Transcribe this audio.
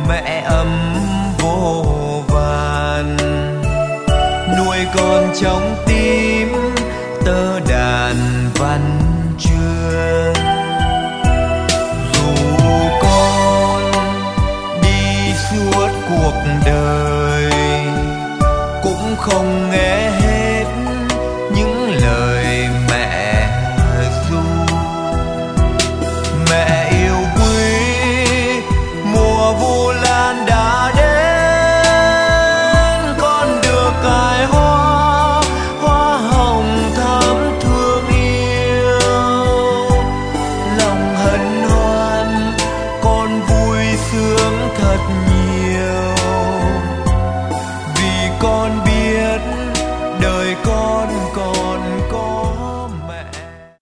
mẹ ấm vô vàn, nuôi con trong tim tơ đàn văn